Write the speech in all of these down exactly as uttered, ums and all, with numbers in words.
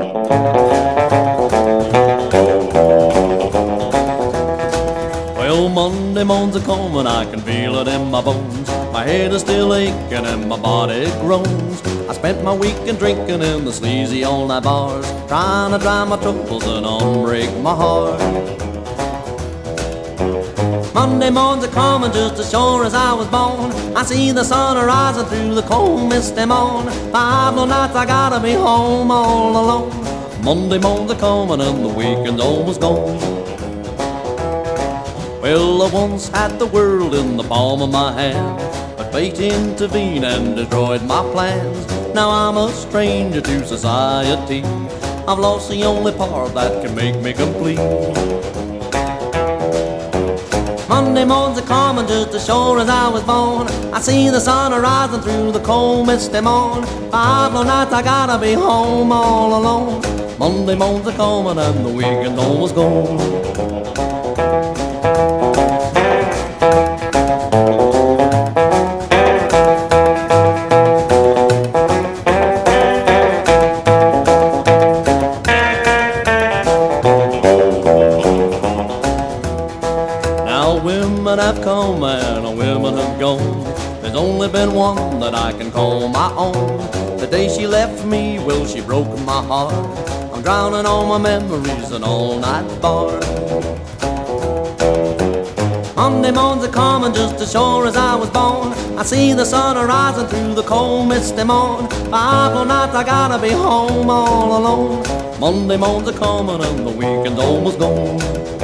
Well, Monday mornings are coming, I can feel it in my bones. My head is still aching and my body groans. I spent my weekend drinking in the sleazy all-night bars, trying to drown my troubles and unbreak my heart. Monday mornings are coming just as sure as I was born. I see the sun rising through the cold misty morn. Five more nights I gotta be home all alone. Monday mornings are coming and the weekend's almost gone. Well, I once had the world in the palm of my hand, but fate intervened and destroyed my plans. Now I'm a stranger to society. I've lost the only part that can make me complete. Monday mornings are coming just as sure as I was born. I see the sun rising through the cold misty morn. Five more nights I gotta be home all alone. Monday mornings are coming and the weekend's almost gone. Women have come and women have gone. There's only been one that I can call my own. The day she left me, well, she broke my heart. I'm drowning all my memories in all-night bar. Monday mornings are coming just as sure as I was born. I see the sun rising through the cold misty morn. Five more nights I gotta be home all alone. Monday mornings are coming and the weekend's almost gone.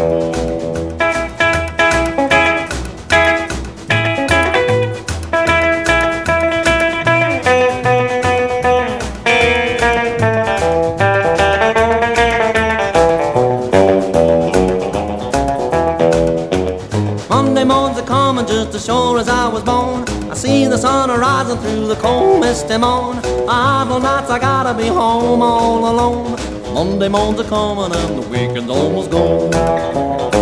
Monday mornings are coming just as sure as I was born. I see the sun rising through the cold misty morn. Five more nights I gotta be home all alone. Monday mornings are coming and the weekend's almost gone.